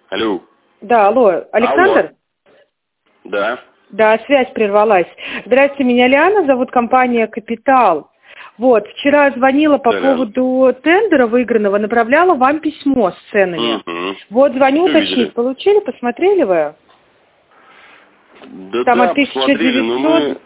Алло. Да, алло, Александр? Алло. Да. Да, связь прервалась. Здравствуйте, меня Лиана зовут, компания «Капитал». Вот, вчера звонила по поводу тендера выигранного, направляла вам письмо с ценами. Вот, звоню уточнить. Получили, посмотрели вы? Да, там да, от 1900...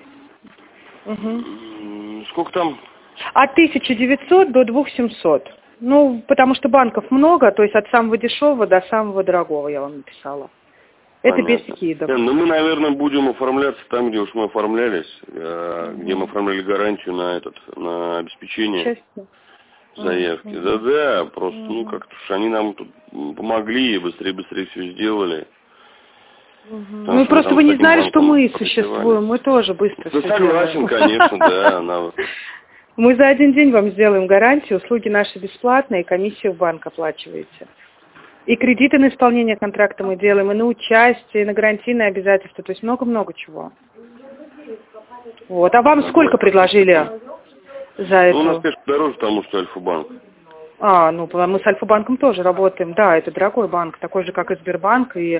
Сколько там? От 1900 до 2700. Ну, потому что банков много, то есть от самого дешевого до самого дорогого я вам написала. Это без скидок. Ну, мы, наверное, будем оформляться там, где уж мы оформлялись, где мы оформляли гарантию на обеспечение заявки. Да, просто, ну, как-то уж они нам тут помогли и быстрее все сделали. Ну, просто вы не знали, что мы существуем, мы тоже быстро все делаем. Согласен, конечно, да. Мы за один день вам сделаем гарантию, услуги наши бесплатные, комиссию в банк оплачиваете. И кредиты на исполнение контракта мы делаем, и на участие, и на гарантийные обязательства, то есть много-много чего. Вот. А вам сколько предложили за это? Ну, у нас, конечно, дороже, потому что Альфа-банк. Ну, мы с Альфа-банком тоже работаем. Да, это дорогой банк, такой же, как и Сбербанк, и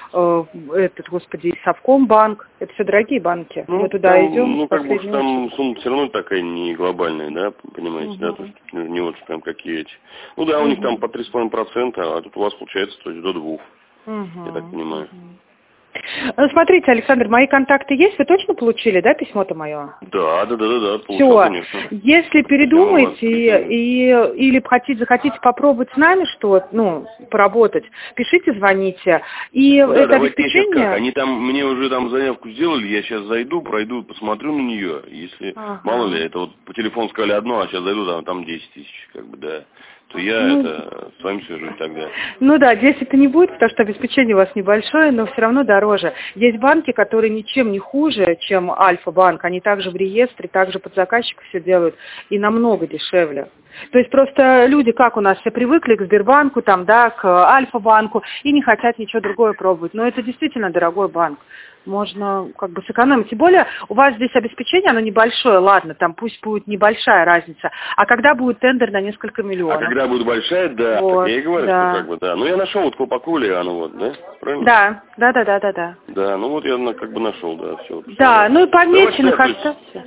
и Совкомбанк. Это все дорогие банки. Ну, мы туда там, идем. Ну, как бы там сумма все равно такая не глобальная, да, понимаете, да, то есть не вот прям какие эти. Ну да, у них там по 3,5%, а тут у вас получается, то есть до 2%, я так понимаю. Ну, смотрите, Александр, мои контакты есть? Вы точно получили, да, письмо-то мое? Да, получил, все. Конечно. Если передумаете или захотите попробовать с нами что-то, поработать, пишите, звоните. И да, это обеспечение... Как? Они там, мне уже там заявку сделали, я сейчас зайду, пройду, посмотрю на нее. Если, мало ли, это вот по телефону сказали одно, а сейчас зайду, там 10 тысяч, как бы, да. То я с вами свяжусь тогда. Ну да, 10-то не будет, потому что обеспечение у вас небольшое, но все равно дороже. Есть банки, которые ничем не хуже, чем Альфа-банк. Они также в реестре, также под заказчика все делают и намного дешевле. То есть просто люди, как у нас все привыкли к Сбербанку, к Альфа-банку и не хотят ничего другое пробовать. Но это действительно дорогой банк. Можно сэкономить. Тем более у вас здесь обеспечение, оно небольшое, ладно, там пусть будет небольшая разница. А когда будет тендер на несколько миллионов? А когда будет большая, да, вот, так я и говорю, что да. Ну я нашел вот Колпаку Лиану, да? Правильно? Да. Да, ну вот я нашел, да, все. Да, ну и помеченных оставьте.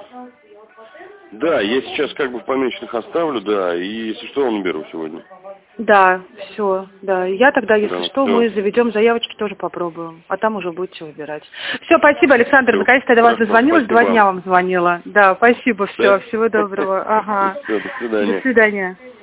Да, я сейчас в помеченных оставлю, да, и если что, я наберу сегодня. Да, все, да. Я тогда, если что, мы заведем заявочки, тоже попробуем. А там уже будете выбирать. Все, спасибо, Александр. Наконец-то я до вас дозвонилась, 2 дня вам звонила. Да, спасибо, всего доброго. Ага. Все, до свидания. До свидания.